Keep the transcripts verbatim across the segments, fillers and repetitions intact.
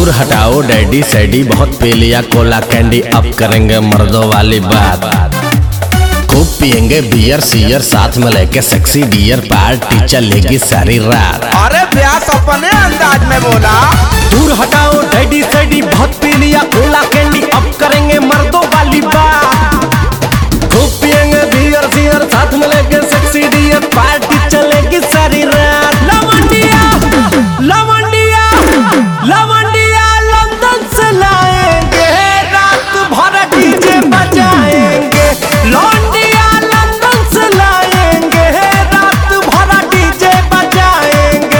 दूर हटाओ डैडी सैडी, बहुत पी लिया कोला कैंडी, अब करेंगे मर्दों वाली बात। खूब पियेंगे बियर सियर, साथ में लेके सेक्सी डियर, पार्टी चलेगी सारी रात। अरे व्यास अपने अंदाज में बोला। दूर हटाओ डैडी सैडी, बहुत पी लिया कोला कैंडी, अब करेंगे मर्दों वाली बात। खूब पियेंगे बियर सियर, साथ में लेके सेक्सी डियर, पार्टी चलेगी सारी रात। लवंडिया लवंडिया लवंडिया लंदन से लाएंगे, रात भर डीजे बजाएंगे। लौंडिया लंदन से लाएंगे, रात भर डीजे बजाएंगे।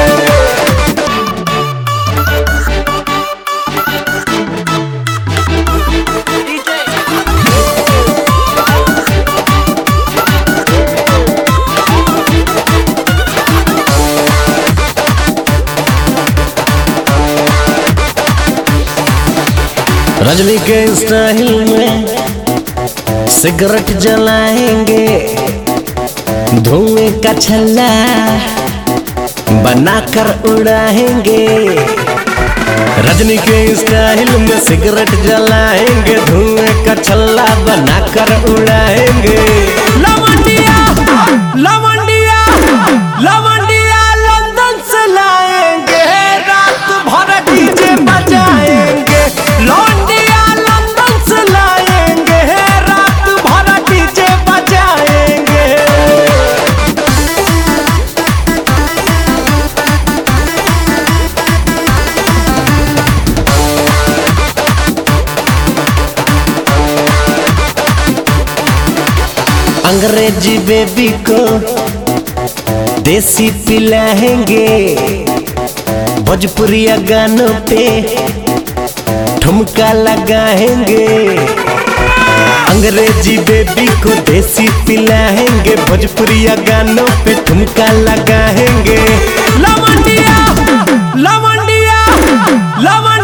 रजनी के स्टाइल में सिगरेट जलाएंगे, धुएं का छल्ला बनाकर उड़ाएंगे। रजनी के स्टाइल में सिगरेट जलाएंगे, धुएं का छल्ला बनाकर उड़ाएंगे। लवंडिया लवंडिया लवंडिया लंदन से लाएंगे, रात भर डीजे बजाएंगे। लौंडिया लंदन से लाएंगे, रात भर डीजे बजाएंगे। अंग्रेजी बेबी को देसी पिलाएंगे, भोजपुरिया गानों पे ठुमका लगाएंगे। अंग्रेजी बेबी को देसी पिलाएंगे, भोजपुरिया गानों पे ठुमका लगाएंगे। लवंडिया लवंडिया लवंडिया